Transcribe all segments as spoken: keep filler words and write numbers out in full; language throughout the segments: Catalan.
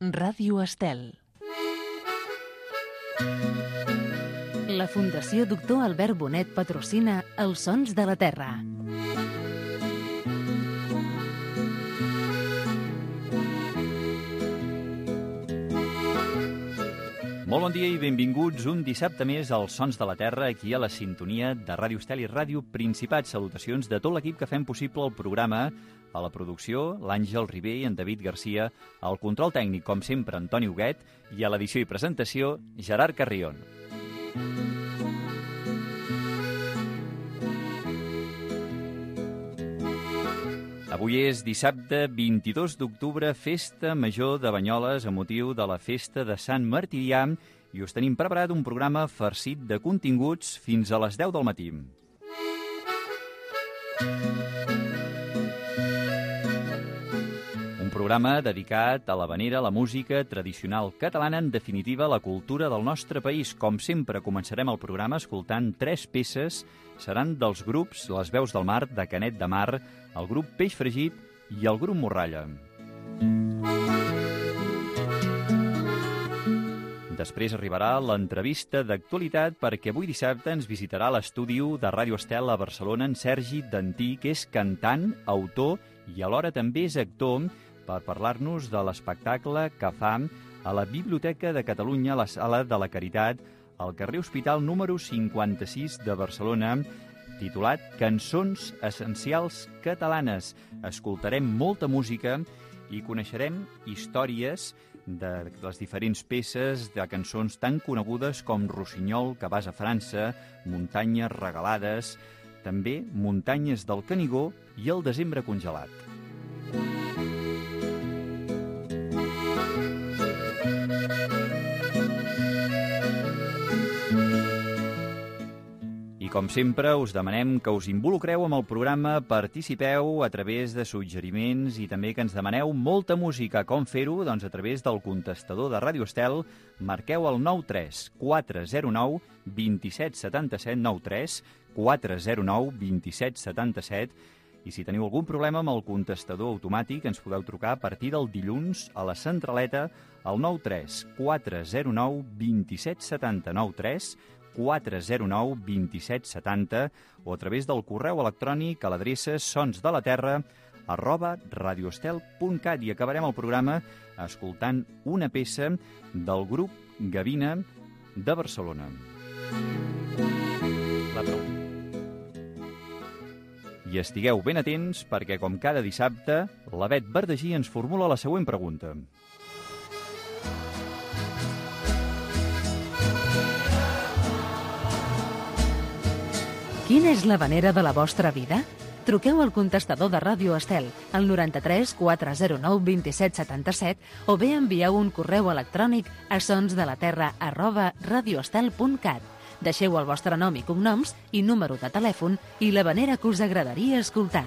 Ràdio Estel. La Fundació Doctor Albert Bonet patrocina Els Sons de la Terra. Molt bon dia i benvinguts un dissabte més als Sons de la Terra, aquí a la sintonia de Ràdio Estel i Ràdio Principat. Salutacions de tot l'equip que fem possible el programa. A la producció, l'Àngel Ribé i en David Garcia, al control tècnic, com sempre, Antoni Huguet, i a l'edició i presentació, Gerard Carrion. Avui és dissabte vint-i-dos d'octubre, festa major de Banyoles, a motiu de la festa de Sant Martirià, i us tenim preparat un programa farcit de continguts fins a les deu del matí. Un programa dedicat a l'havanera, la música tradicional catalana, en definitiva, la cultura del nostre país. Com sempre, començarem el programa escoltant tres peces. Seran dels grups Les Veus del Mar, de Canet de Mar, el grup Peix Fregit i el grup Morralla. Després arribarà l'entrevista d'actualitat, perquè avui dissabte ens visitarà l'estudi de Ràdio Estel a Barcelona en Sergi Dantí, que és cantant, autor i alhora també és actor, per parlar-nos de l'espectacle que fa a la Biblioteca de Catalunya, a la Sala de la Caritat, al carrer Hospital número cinquanta-sis de Barcelona, titulat Cançons Essencials Catalanes. Escoltarem molta música i coneixerem històries de les diferents peces de cançons tan conegudes com Rossinyol, que vas a França, Muntanyes regalades, també Muntanyes del Canigó i El desembre congelat. I com sempre us demanem que us involucreu amb el programa, participeu a través de suggeriments i també que ens demaneu molta música. Com fer-ho? Doncs a través del contestador de Ràdio Estel. Marqueu el nou tres quatre zero nou dos set set set, nou tres quatre zero nou dos set set set. I si teniu algun problema amb el contestador automàtic, ens podeu trucar a partir del dilluns a la centraleta al nou tres quatre zero nou dos set set zero, nou tres quatre zero nou dos set set zero, o a través del correu electrònic a l'adreça sonsdelaterra arroba radioestel punt cat. I acabarem el programa escoltant una peça del grup Gavina de Barcelona. La prou. I estigueu ben atents perquè, com cada dissabte, la Bet Verdagí ens formula la següent pregunta. Quina és l'havanera de la vostra vida? Truqueu al contestador de Ràdio Estel al noranta-tres quatre zero nou dos set set set o bé envieu un correu electrònic a sonsdelaterra arroba radioestel punt cat. Deixeu el vostre nom i cognoms i número de telèfon i l'havanera que us agradaria escoltar.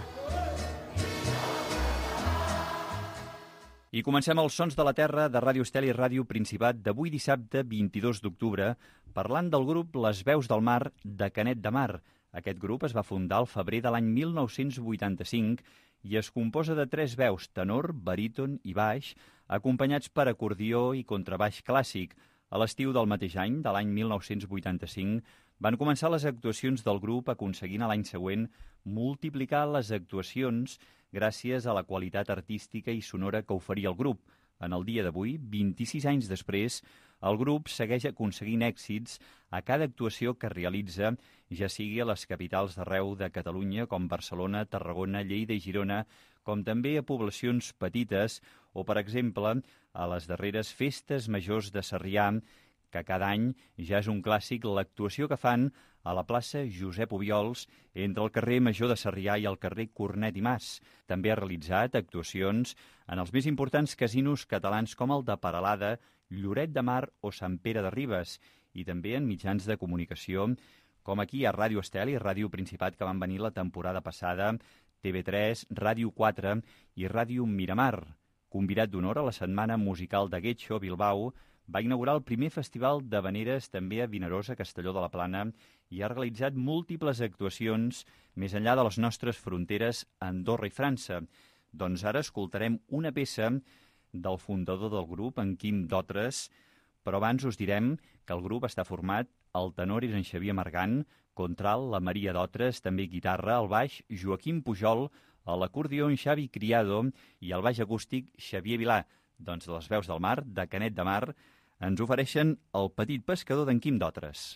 I comencem els Sons de la Terra de Ràdio Estel i Ràdio Principat d'avui dissabte vint-i-dos d'octubre parlant del grup Les Veus del Mar de Canet de Mar. Aquest grup es va fundar al febrer de l'any mil nou-cents vuitanta-cinc i es composa de tres veus, tenor, baríton i baix, acompanyats per acordió i contrabaix clàssic. A l'estiu del mateix any, de l'any mil nou-cents vuitanta-cinc, van començar les actuacions del grup, aconseguint a l'any següent multiplicar les actuacions gràcies a la qualitat artística i sonora que oferia el grup. En el dia d'avui, vint-i-sis anys després, el grup segueix aconseguint èxits a cada actuació que realitza, ja sigui a les capitals d'arreu de Catalunya, com Barcelona, Tarragona, Lleida i Girona, com també a poblacions petites o, per exemple, a les darreres festes majors de Sarrià, que cada any ja és un clàssic l'actuació que fan a la plaça Josep Obiols entre el carrer Major de Sarrià i el carrer Cornet i Mas. També ha realitzat actuacions en els més importants casinos catalans com el de Peralada, Lloret de Mar o Sant Pere de Ribes, i també en mitjans de comunicació com aquí a Ràdio Estel i Ràdio Principat, que van venir la temporada passada, T V tres, Ràdio quatre i Ràdio Miramar. Convidat d'honor a la Setmana Musical de Getxo, Bilbao, va inaugurar el primer festival d'havaneres també a Vinaròs, a Castelló de la Plana, i ha realitzat múltiples actuacions més enllà de les nostres fronteres a Andorra i França. Doncs ara escoltarem una peça del fundador del grup, en Quim Dotres, però abans us direm que el grup està format al tenor és en Xavier Margant, contralt la Maria Dotres, també guitarra, al baix Joaquim Pujol, a l'acordió en Xavi Criado i al baix acústic Xavier Vilà. Doncs les veus del mar, de Canet de Mar, ens ofereixen El petit pescador d'en Quim Dotres.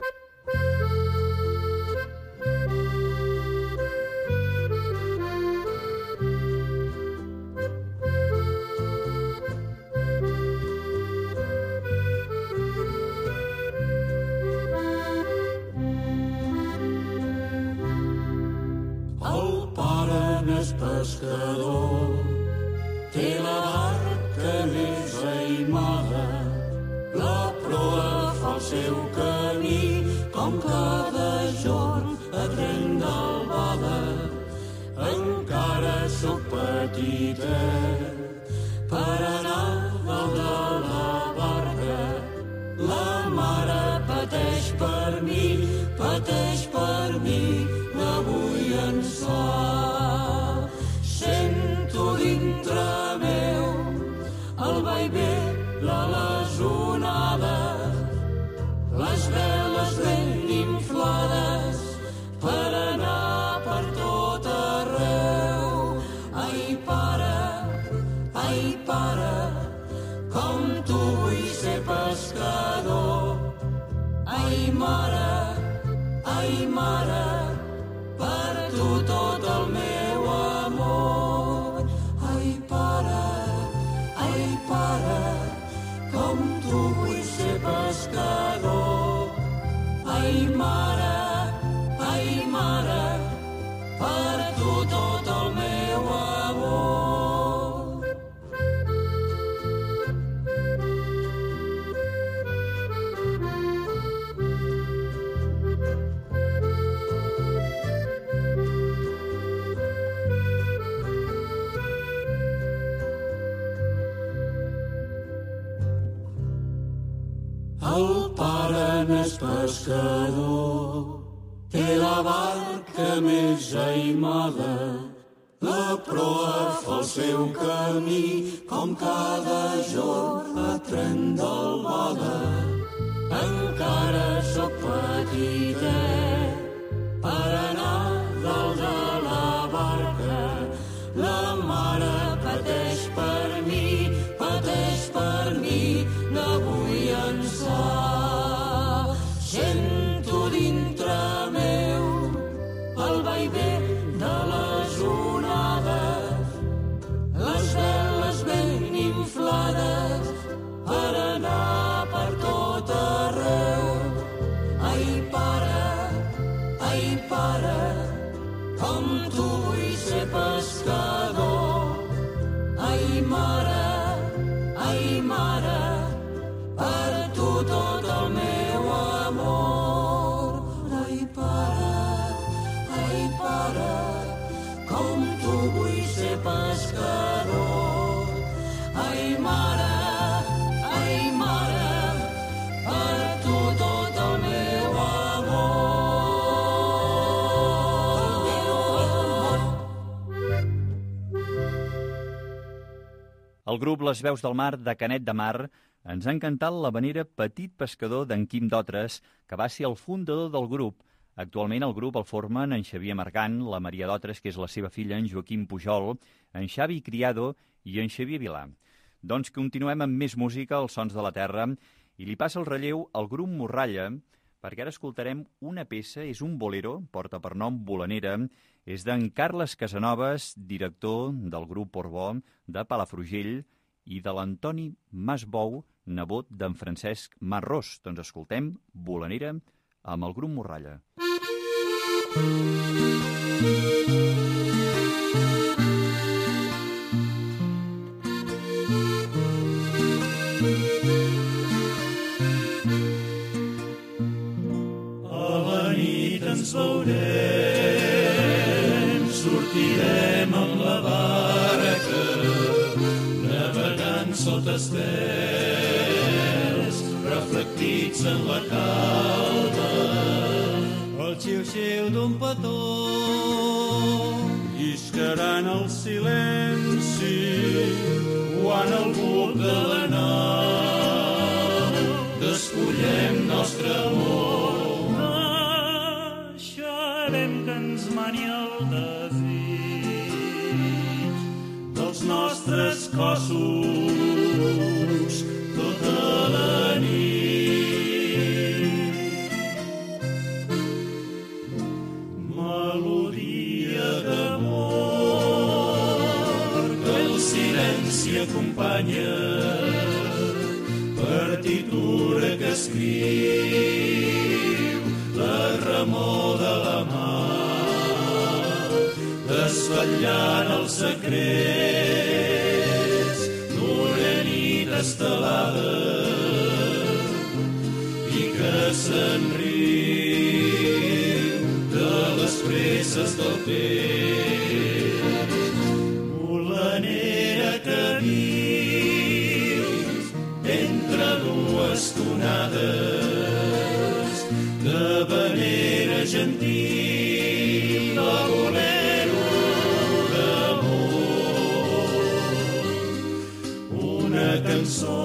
Pescador té la barca més aimada, la proa fa el seu camí com cada jorn a tren d'albada. Encara sóc petitet per anar dalt de la barca, la mare pateix per mi, pateix per mi, la vull ençar. Sento dintre meu el vaivé de les onades, les veles ben inflades per anar per tot arreu. Ai, pare, ai, pare, com tu vull ser pescador. Ai, mare, ai, mare, per tu tot el meu amor. Ai, pare, ai, pare, com tu vull ser pescador. Ai, mare, ai, mare, per tu tot el meu amor. El pare n'és pescador, té la barca més aimada, la proa fa el seu camí com cada jorn a tren d'albada. Encara sóc petitet per anar dalt de la barca, la mare pateix per mi, pateix per mi, la vull ençar. Sento dintre meu el vaivé de les onades, les veles ben inflades per anar per tot arreu. Ai, pare, ai, pare, com tu vull ser pescador. Ai, mare, ai, mare, per tu tot el meu amor. Ai, pare, ai, pare, com tu vull ser pescador. Ai, mare, ai, mare, per tu tot el meu amor. El grup Les Veus del Mar, de Canet de Mar, ens han cantat l'havanera Petit pescador d'en Quim Dotres, que va ser el fundador del grup. Actualment el grup el formen en Xavier Margant, la Maria Dotres, que és la seva filla, en Joaquim Pujol, en Xavi Criado i en Xavier Vilà. Doncs continuem amb més música, els sons de la terra, i li passa el relleu al grup Morralla, perquè ara escoltarem una peça, és un bolero, porta per nom Bolanera, és d'en Carles Casanovas, director del grup Portbó de Palafrugell, i de l'Antoni Masbou, nebot d'en Francesc Marrós. Doncs escoltem Bolanera amb el grup Morralla. A la nit ens veurem, sortirem amb la barca, navegant sota estels, reflectits en la calma. El xiu-xiu d'un petó lliscaran el silenci, ho quan al buc de la nau despullem nostre amor. Deixarem que ens mani el desig dels nostres cossos tota la nit. Melodia d'amor que el silenci acompanya, partitura que escriu la remor de la mà, desvetllant els secrets d'una nit estelada i que se'n riu de les presses del temps. Volanera que vius entre dues tonades de venera gentil a bolero d'amor, una cançó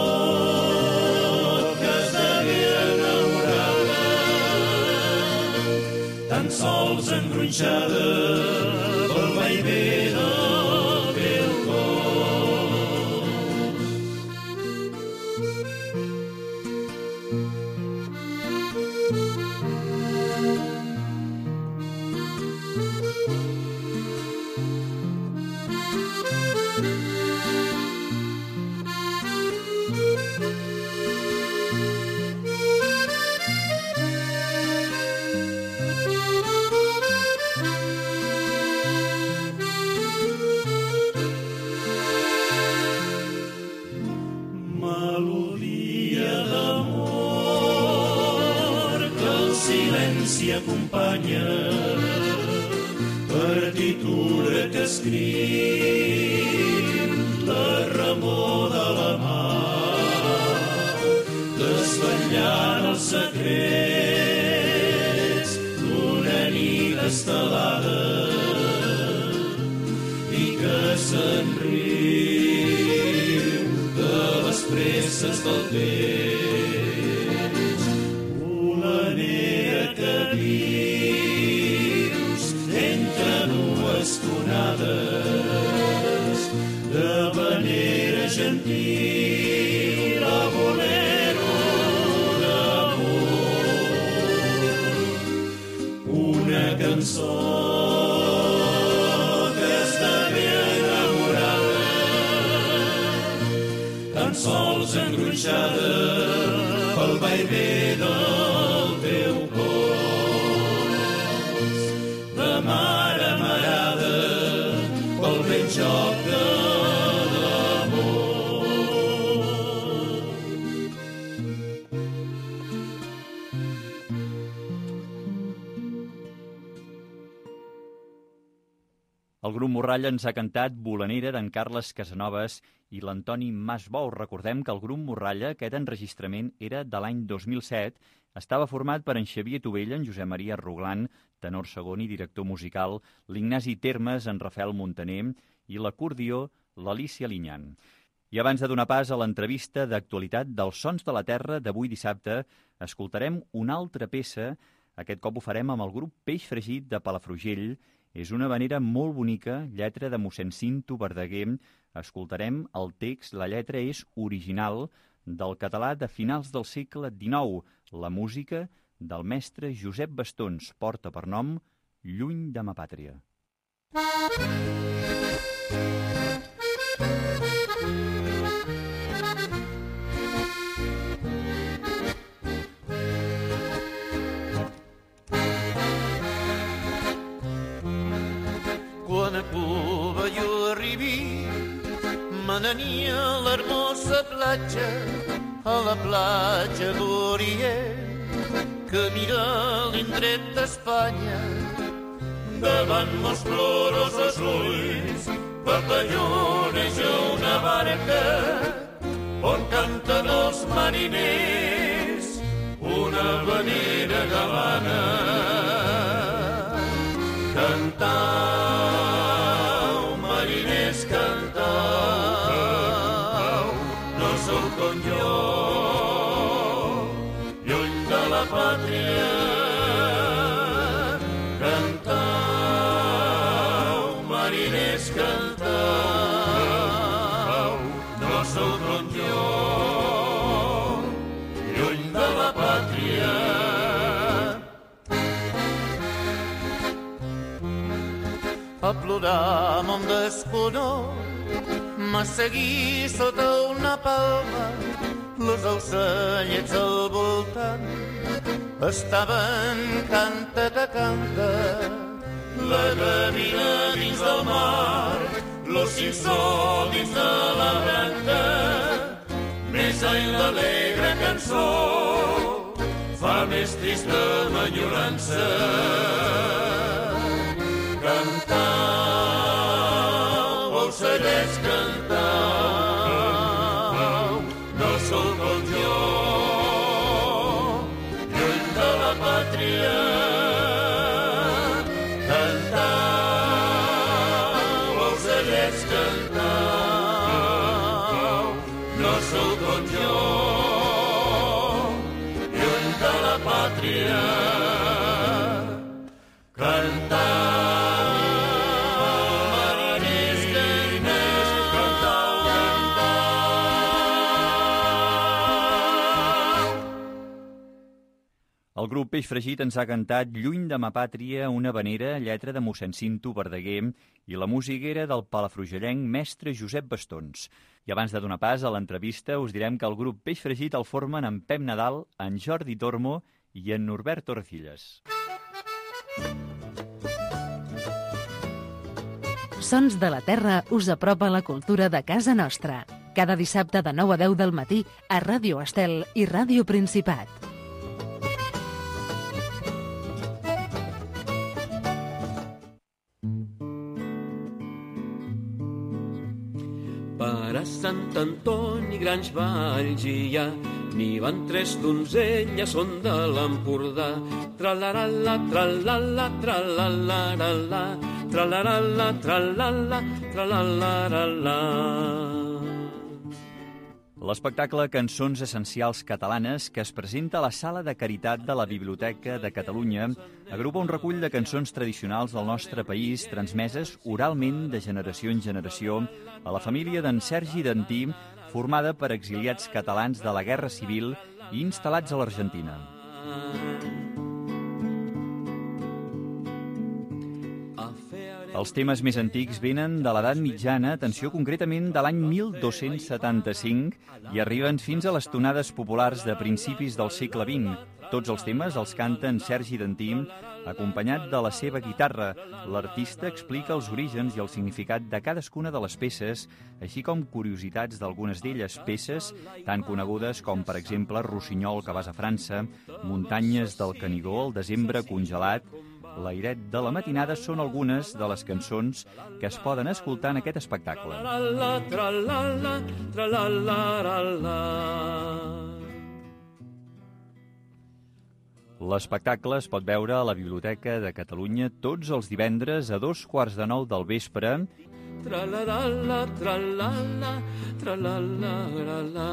que esdevé enamorada, tan sols engronxada pel vaivé del teu cos. Melodia d'amor que el silenci acompanya, partitura que escriu la remor de la mà, desvetllant els secrets d'una nit estelada i que se'n riu de les presses del temps. Volanera que vius entre dues tonades de manera gentil a bolero d'amor, una cançó que esdevé enamorada, tan sols engronxada pel vaivé del teu cos, de mar amarada pel vell joc de l'amor. El grup Morralla ens ha cantat Volanera d'en Carles Casanovas i l'Antoni Masbou. Recordem que el grup Morralla, aquest enregistrament, era de l'any dos mil set. Estava format per en Xavier Tovella, en Josep Maria Roglan, tenor segon i director musical, l'Ignasi Termes, en Rafael Montaner i l'acordió, l'Alícia Linyan. I abans de donar pas a l'entrevista d'actualitat dels Sons de la Terra d'avui dissabte, escoltarem una altra peça. Aquest cop ho farem amb el grup Peix Fregit de Palafrugell. És una vanera molt bonica, lletra de mossèn Cinto Verdaguer. Escoltarem el text, la lletra és original, del català de finals del segle dinou. La música del mestre Josep Bastons porta per nom Lluny de ma pàtria. Quan a Cuba jo arribi, me n'ania a l'hermosa platja, a la platja d'Orient, que mira l'indret d'Espanya. Davant meus plorosos ulls, papalloneja una barca, on canten els mariners una vanera galana. Cantau, mariners, cantau, pàtria. Cantau, mariners, cantau, no sou com jo, lluny de la pàtria. A plorar amb un desconor, m'ha seguit sota una palma, los ocellets al voltant estaven canta que canta. La gavina dins del mar, los cinsó dins de la branca, més en l'alegre cançó fa més trista m'enyorança. Cantau, ocellets, cantau, no sou com jo, lluny de la pàtria. Cantau, ocellets, cantau, no sou com jo, lluny de la pàtria. Cantau, el grup Peix Fregit ens ha cantat Lluny de ma pàtria, una vanera, lletra de mossèn Cinto Verdaguer, i la música era del palafrugellenc mestre Josep Bastons. I abans de donar pas a l'entrevista, us direm que el grup Peix Fregit el formen en Pep Nadal, en Jordi Tormo i en Norbert Torrecillas. Sons de la Terra us apropa la cultura de casa nostra. Cada dissabte de nou a deu del matí a Ràdio Estel i Ràdio Principat. Per a Sant Antoni grans valls hi ha, n'hi van tres donzelles, són de l'Empordà. Tra-la-la-la, tra-la-la, tra-la-la-la-la, tra-la-la-la, tra-la-la, tra-la-la-la-la. L'espectacle Cançons Essencials Catalanes, que es presenta a la Sala de Caritat de la Biblioteca de Catalunya, agrupa un recull de cançons tradicionals del nostre país transmeses oralment de generació en generació a la família d'en Sergi Dantí, formada per exiliats catalans de la Guerra Civil i instal·lats a l'Argentina. Els temes més antics venen de l'edat mitjana, atenció, concretament de l'any mil dos-cents setanta-cinc, i arriben fins a les tonades populars de principis del segle vint. Tots els temes els canta en Sergi Dantí, acompanyat de la seva guitarra. L'artista explica els orígens i el significat de cadascuna de les peces, així com curiositats d'algunes d'elles, peces tan conegudes com, per exemple, Rossinyol que vas a França, Muntanyes del Canigó, El desembre congelat, L'airet de la matinada són algunes de les cançons que es poden escoltar en aquest espectacle. L'espectacle es pot veure a la Biblioteca de Catalunya tots els divendres a dos quarts de nou del vespre. Tra-la-la-la, tra-la-la, tra-la-la-la-la.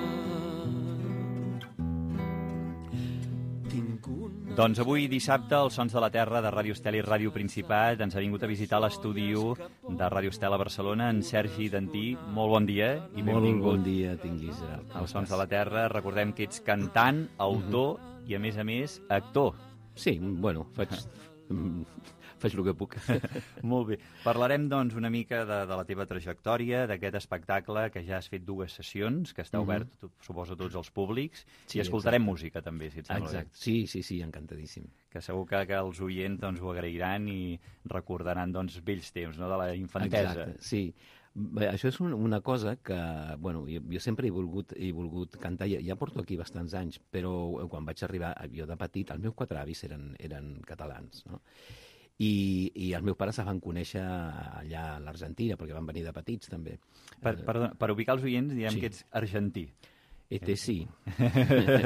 Doncs avui dissabte, els Sons de la Terra de Ràdio Estel i Ràdio Principat ens ha vingut a visitar l'estudi de Ràdio Estel a Barcelona, en Sergi Dantí. Molt bon dia i benvingut. Molt bon dia, tinguis. Els Sons de la Terra, recordem que ets cantant, autor uh-huh. i, a més a més, actor. Sí, bueno, faig, faig el que puc. Molt bé. Parlarem, doncs, una mica de, de la teva trajectòria, d'aquest espectacle que ja has fet dues sessions, que està obert, uh-huh. suposo, a tots els públics, sí, i escoltarem exacte. música, també, si et sembla exacte. bé. Sí, sí, sí, encantadíssim. Que segur que, que els oients doncs, ho agrairan i recordaran doncs, vells temps, no?, de la infantesa. Exacte, sí. Bé, això és un, una cosa que, bueno, jo, jo sempre he volgut, he volgut cantar, ja, ja porto aquí bastants anys, però quan vaig arribar, jo de petit, els meus quatre avis eren, eren catalans, no? I, i els meus pares es van conèixer allà a l'Argentina, perquè van venir de petits, també. Per, perdona, per ubicar els oients, diem sí. que ets argentí. Este sí. sí.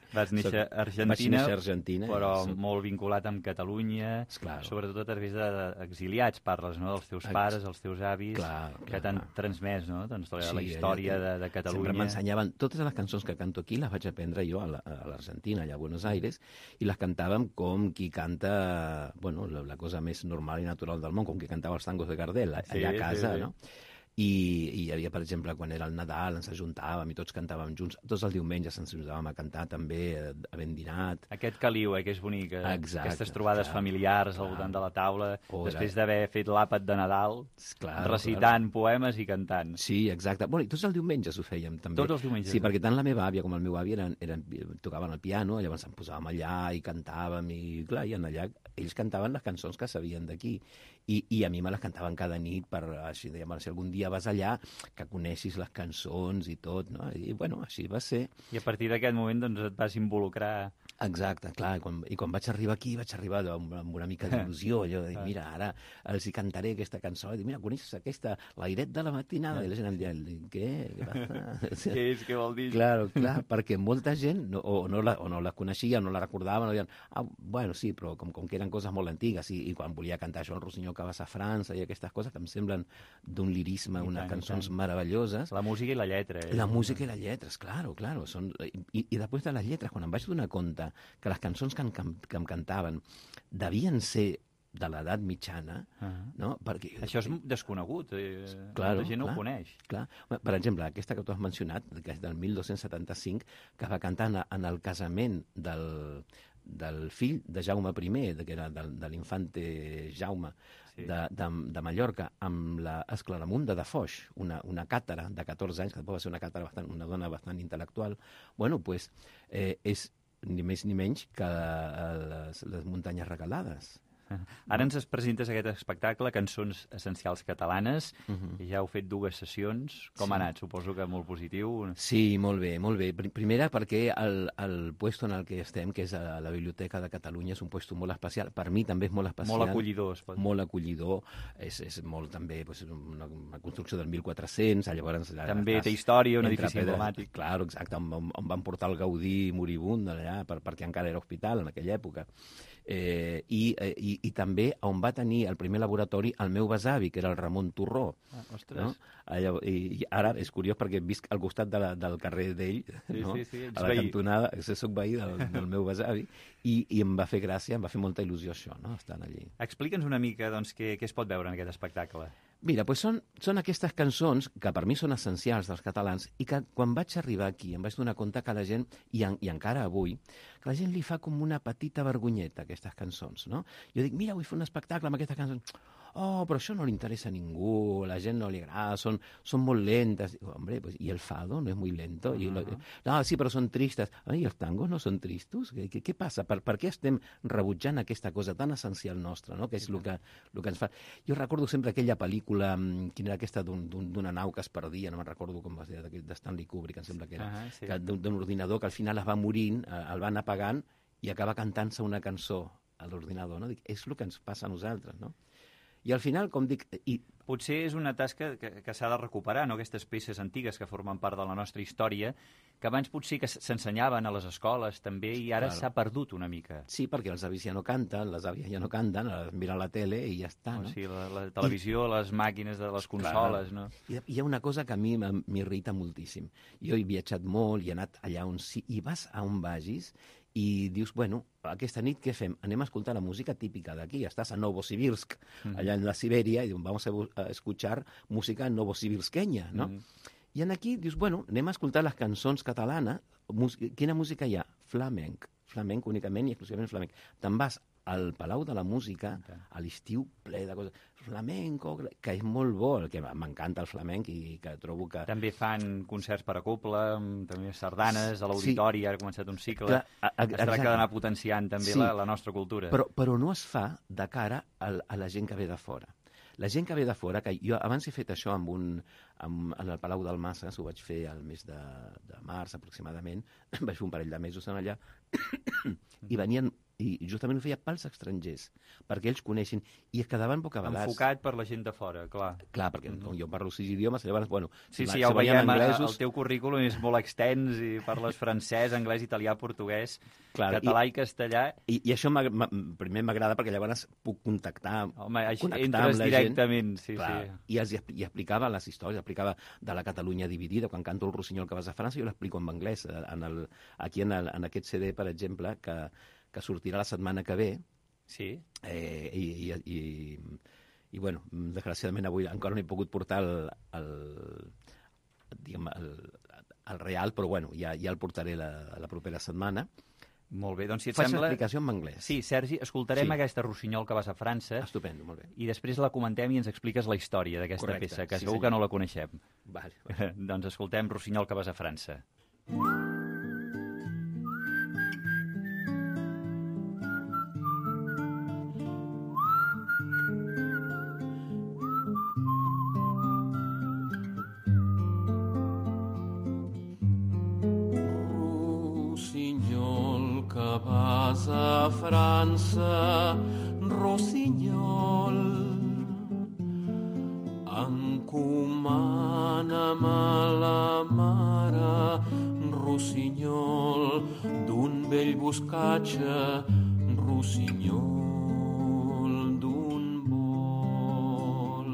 Vas néixer Soc... a Argentina, Vaig néixer a Argentina, però sí. molt vinculat amb Catalunya, Claro. sobretot a través d'exiliats, parles, no?, dels teus pares, els teus avis, clar, que clar, t'han clar. transmès, no?, doncs, la, Sí, la història ella, de, de Catalunya. Sempre m'ensenyaven totes les cançons que canto aquí, les vaig aprendre jo a l'Argentina, allà a Buenos Aires, i les cantàvem com qui canta, bueno, la, la cosa més normal i natural del món, com qui cantava els tangos de Gardel, allà Sí, a casa, sí, sí. no? I, i hi havia, per exemple, quan era el Nadal, ens ajuntàvem i tots cantàvem junts. Tots els diumenges ens ajuntàvem a cantar també, havent dinat. Aquest caliu, eh, que és bonic. Eh? Exacte, Aquestes trobades clar, familiars clar. al voltant de la taula, Ora. després d'haver fet l'àpat de Nadal, Clar, recitant clar. poemes i cantant. Sí, exacte. Bueno, i tots els diumenges ho fèiem, també. Tots els diumenges. Sí, perquè tant la meva àvia com el meu avi eren, eren, tocaven el piano, llavors em posàvem allà i cantàvem, i clar, i en allà ells cantaven les cançons que sabien d'aquí. I, I a mi me les cantaven cada nit per, així dèiem, si algun dia vas allà, que coneixis les cançons i tot, no? I, bueno, així va ser. I a partir d'aquest moment, doncs, et vas involucrar... Exacte, clar, i quan, i quan vaig arribar aquí vaig arribar amb, amb una mica d'il·lusió, allò de dir, mira, ara els hi cantaré aquesta cançó, i dir, mira, coneixes aquesta, l'airet de la matinada, i la gent em deia, què? Què passa? Què és, què vol dir? Claro, clar, perquè molta gent no, o, no la, o no la coneixia, no la recordava, no deien, ah, bueno, sí, però com, com que eren coses molt antigues, i, i quan volia cantar això, el Rossinyol que vas a França, i aquestes coses que em semblen d'un lirisme, I unes tant, cançons i tant. meravelloses. La música i la lletra. Eh? La música i les lletres, claro, claro. Són... I, I després de les lletres, quan em vaig donar compte que les cançons que em, que em cantaven devien ser de l'edat mitjana, Uh -huh. no? Perquè... Això és desconegut, eh? Claro, la gent no clar, ho coneix. Clar. Per exemple, aquesta que tu has mencionat, que és del mil dos-cents setanta-cinc, que va cantar en, en el casament del, del fill de Jaume I, que era de, de l'infante Jaume, Sí. de, de, de Mallorca, amb la Esclaramunda de Foix, una, una càtera de catorze anys, que va ser una càtera bastant, una dona bastant intel·lectual. Bueno, pues, eh, és ni més ni menys que les, les muntanyes regalades. Ara ens presentes aquest espectacle, Cançons Essencials Catalanes, Uh -huh. i ja heu fet dues sessions. Com Sí. ha anat? Suposo que molt positiu. Sí, molt bé, molt bé. Pr- Primera perquè el, el puesto en el que estem, que és a la Biblioteca de Catalunya, és un puesto molt especial. Per mi també és molt especial. Molt acollidor, es pot dir. Molt acollidor. És, és molt també pues, una, una construcció del mil quatre-cents. Llavors, També té història, un entre edifici pedres. emblemàtic. Claro, exacte, on, on, on van portar el Gaudí moribund allà, per, perquè encara era hospital en aquella època. Eh, i, eh, i, I també on va tenir el primer laboratori el meu besavi, que era el Ramon Torró. Ah, ostres. No? Allà, i, I ara és curiós perquè visc al costat de la, del carrer d'ell, Sí, no? sí, sí, ets a la veí. cantonada, sí, soc veí del, del meu besavi, i, i em va fer gràcia, em va fer molta il·lusió això, no? Estant allí. Explica'ns una mica doncs, què, què es pot veure en aquest espectacle. Mira, doncs són, són aquestes cançons que per mi són essencials dels catalans i que quan vaig arribar aquí em vaig donar compte que la gent, i, en, i encara avui, que la gent li fa com una petita vergonyeta, aquestes cançons, no? Jo dic, mira, vull fer un espectacle amb aquestes cançons. Oh, però això no li interessa a ningú, la gent no li agrada, són, són molt lentes. Digo, hombre, pues, ¿y el fado no es muy lento? Uh -huh. I lo, no, sí, però són tristes. Ai, els tangos no són tristos? Què, què, què passa? Per, per què estem rebutjant aquesta cosa tan essencial nostra, no? Que és el que, el que ens fa... Jo recordo sempre aquella pel·lícula, quina era aquesta d'una nau que es perdia, no me'n recordo com es deia, d'Stanley Kubrick, em sembla que era, Uh -huh, sí. que d'un ordinador que al final es va morint, el van apagant i acaba cantant-se una cançó a l'ordinador, no? Dic, és el que ens passa a nosaltres, no? I al final, com dic... I... Potser és una tasca que, que s'ha de recuperar, no? Aquestes peces antigues que formen part de la nostra història, que abans potser que s'ensenyaven a les escoles també, i ara Claro. s'ha perdut una mica. Sí, perquè els avis ja no canten, les àvies ja no canten, miren la tele i ja està, O no? sigui, la, la televisió, I... les màquines de les consoles, no? I hi ha una cosa que a mi m'im- m'irrita moltíssim. Jo he viatjat molt i he anat allà on sí, i vas a on vagis i dius, bueno, aquesta nit què fem? Anem a escoltar la música típica d'aquí. Estàs a Novosibirsk, Mhm. allà en la Sibèria, i dius, vamos a, bu- a escuchar música novosibirsquenya, no? Mhm. I en aquí dius, bueno, anem a escoltar les cançons catalanes. Mus Quina música hi ha? Flamenc. Flamenc únicament i exclusivament flamenc. Te'n vas al Palau de la Música, a l'estiu ple de coses. Flamenco, que és molt bo, el que m'encanta el flamenc i que trobo que... També fan concerts per a cobla, amb també sardanes, a l'auditori, ara ha començat un cicle. Clar, a- a- es tracta exacte. d'anar potenciant també Sí. la, la nostra cultura. Però, però no es fa de cara a, a la gent que ve de fora. La gent que ve de fora, que jo abans he fet això amb un, amb, en el Palau del Masses, ho vaig fer al mes de, de març aproximadament, vaig fer un parell de mesos en allà, i venien i justament ho feia pels estrangers, perquè ells coneixin, i es quedaven bocabadats. Enfocat per la gent de fora, clar. Clar, perquè mm. com jo parlo sis idiomes, llavors, bueno... Sí, si sí, ja ho veiem, anglesos... el teu currículum és molt extens, i parles francès, anglès, italià, portuguès, clar, català i, i castellà... I, i això primer m'agrada perquè llavors puc contactar, Home, connectar entres amb la directament, gent. Sí, clar, sí. I, els, i explicava les històries, explicava de la Catalunya dividida, quan canto el Rossinyol que vas a França, jo l'explico en anglès. En el, aquí en, el, en aquest C D, per exemple, que, que sortirà la setmana que ve, sí. eh, i, i, i, i, bueno, desgraciadament avui encara no he pogut portar el, el, diguem, el, el real, però bueno, ja, ja el portaré la, la propera setmana. Molt bé, doncs si et Faig sembla... Faig l'explicació en anglès. Sí, Sergi, escoltarem sí. aquesta Rossinyol que vas a França. Estupendo, molt bé. I després la comentem i ens expliques la història d'aquesta peça, que sí, segur senyor. que no la coneixem. Vale, vale. Doncs escoltem Rossinyol que vas a França. Vas a França, Rossinyol, encomana'm a la mare, Rossinyol, d'un vell boscatge, Rossinyol, d'un vol.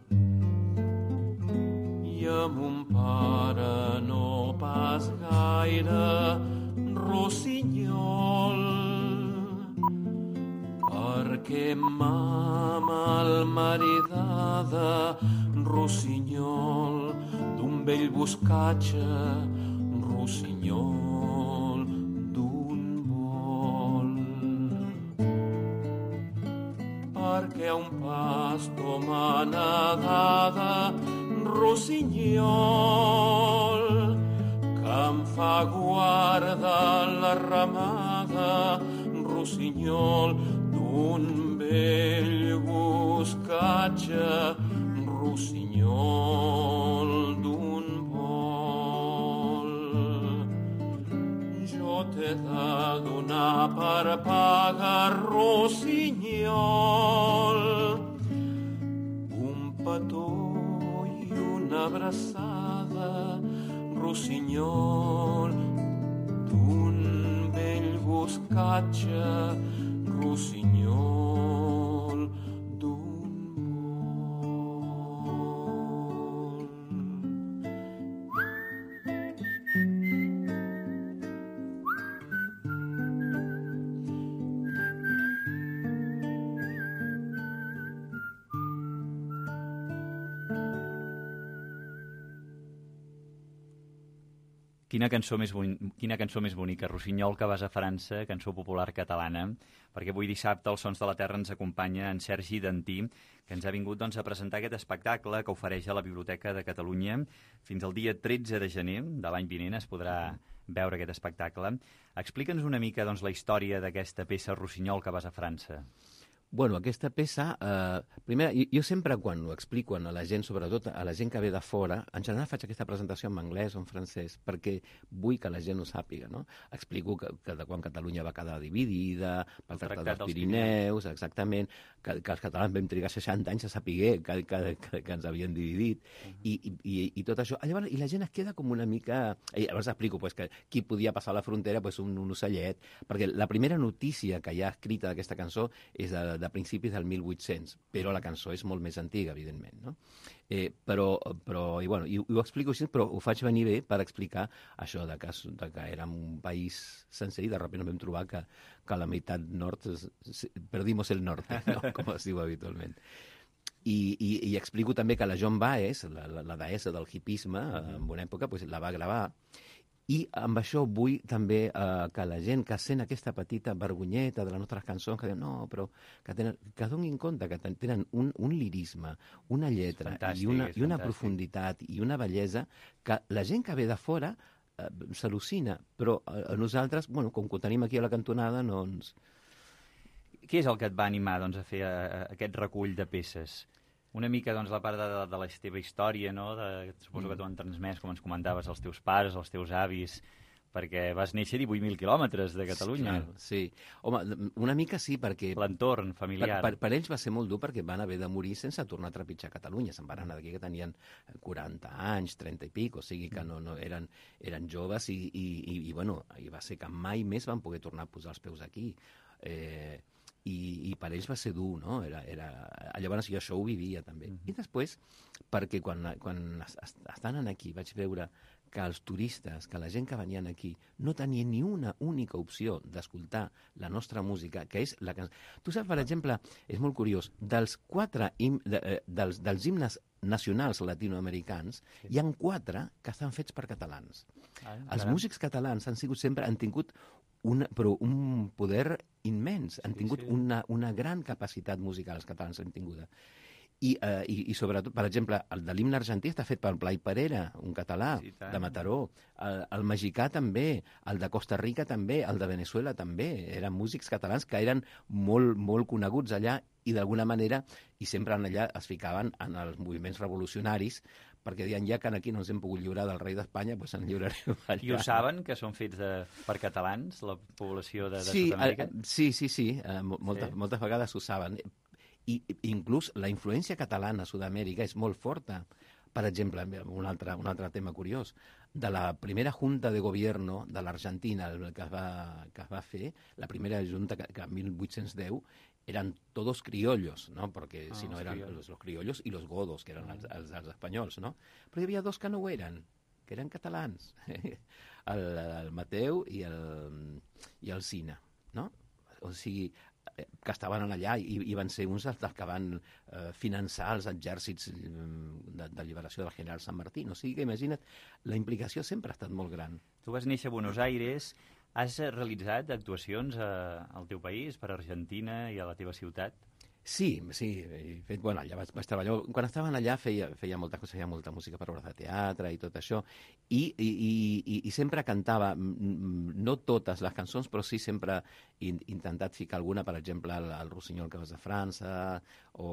I a mon pare no pas gaire, Rossinyol, perquè mama el maridada, Rossinyol, d'un vell boscatge, Rossinyol, d'un vol. Perquè un pastor m'ha negada, Rossinyol, que em fa guarda la ramada, Rossinyol, d'un vell boscatge, Rossinyol, d'un vol. Jo t'he de donar per paga, Rossinyol, un petó i una abraçada, Rossinyol, d'un vell boscatge, Rossinyol, d'un vol. Quina cançó més boni... Quina cançó més bonica, Rossinyol que vas a França, cançó popular catalana, perquè avui dissabte als Sons de la Terra ens acompanya en Sergi Dantí, que ens ha vingut doncs, a presentar aquest espectacle que ofereix a la Biblioteca de Catalunya. Fins al dia tretze de gener de l'any vinent es podrà veure aquest espectacle. Explica'ns una mica doncs, la història d'aquesta peça Rossinyol que vas a França. Bueno, aquesta peça, eh, primer, jo, jo sempre quan ho explico a la gent, sobretot a la gent que ve de fora, en general faig aquesta presentació en anglès o en francès, perquè vull que la gent ho sàpiga, no? Explico que, que de quan Catalunya va quedar dividida, pel Tractat dels Pirineus, exactament, que, que els catalans vam trigar seixanta anys a saber que, que, que, que ens havien dividit, uh -huh. i, i, i tot això. Llavors, i la gent es queda com una mica... I llavors explico pues, que qui podia passar la frontera, pues, un, un ocellet, perquè la primera notícia que hi ha escrita d'aquesta cançó és de de principis del mil vuit-cents, però la cançó és molt més antiga, evidentment, no? Eh, però, però i, bueno, i, i ho explico així, però ho faig venir bé per explicar això de que, de que érem un país sencer i de sobte vam trobar que, que la meitat nord, es, perdimos el norte, no? Com es diu habitualment. I, i, i explico també que la Joan Baez, la, la, la deessa del hipisme, en una època, pues, la va gravar. I amb això vull també eh, que la gent que sent aquesta petita vergonyeta de les nostres cançons, que diuen, no, però que, tenen, que es donin compte que tenen un, un lirisme, una lletra i una, i una profunditat i una bellesa que la gent que ve de fora eh, s'al·lucina, però eh, nosaltres, bueno, com que ho tenim aquí a la cantonada, no ens... Què és el que et va animar doncs, a fer a, a aquest recull de peces? Una mica doncs, la part de, de, de la teva història, no? De, suposo que t'ho han transmès, com ens comentaves, els teus pares, els teus avis, perquè vas néixer a divuit mil quilòmetres de Catalunya. Claro, sí. Home, una mica sí, perquè... L'entorn familiar. Per, per, per ells va ser molt dur perquè van haver de morir sense tornar a trepitjar Catalunya. Se'n van anar d'aquí que tenien quaranta anys, trenta i pic, o sigui que no, no eren, eren joves i, i, i, i, bueno, i va ser que mai més van poder tornar a posar els peus aquí. Eh, i, i per ells va ser dur, no? Era, era... Llavors jo això ho vivia també. Mm-hmm. I després, perquè quan, quan estant aquí vaig veure que els turistes, que la gent que venien aquí, no tenia ni una única opció d'escoltar la nostra música, que és la cançó. Tu saps, per exemple, és molt curiós, dels quatre him, de, eh, dels, dels himnes nacionals latinoamericans, sí. Hi ha quatre que estan fets per catalans. Ah, els caram. Músics catalans han sigut sempre, han tingut una, però un poder immens, han tingut sí, sí. Una, una gran capacitat musical, els catalans han tinguda. I, uh, i, i sobretot, per exemple, el de l'himne argentí està fet per Blai Parera, un català, sí, de Mataró. El, el mexicà també, el de Costa Rica també, el de Venezuela també. Eren músics catalans que eren molt, molt coneguts allà i d'alguna manera, i sempre allà es ficaven en els moviments revolucionaris, perquè deien ja que aquí no ens hem pogut lliurar del rei d'Espanya, doncs ens lliurarem allà. I ho saben, que són fets de, per catalans, la població de, de sí, Sud-amèrica? Uh, sí, sí, sí, uh, moltes, sí. moltes vegades ho saben. I inclús la influència catalana a Sud-amèrica és molt forta. Per exemple, un altre, un altre tema curiós, de la primera junta de gobierno de l'Argentina que, es va, que es va fer, la primera junta que, que en mil vuit-cents deu eren todos criollos, ¿no? Porque ah, si no eran criollos. Los, los criollos y los godos, que eren els, els, els espanyols, no? Però hi havia dos que no ho eren, que eren catalans, el, el Mateu i el, i el Sina, no? O sigui, que estaven allà i, i van ser uns dels que van eh, finançar els exèrcits de, de lliberació del general San Martín. O sigui que imagina't, la implicació sempre ha estat molt gran. Tu vas néixer a Buenos Aires, has realitzat actuacions a, al teu país, per Argentina i a la teva ciutat? Sí, sí. Fet, bueno, allà vaig, vaig treballar. Quan estaven allà feia, feia molta cosa, feia molta música per obres de teatre i tot això, i, i, i, i sempre cantava, no totes les cançons, però sí sempre he intentat ficar alguna, per exemple, el, el Rossinyol que vas de França, o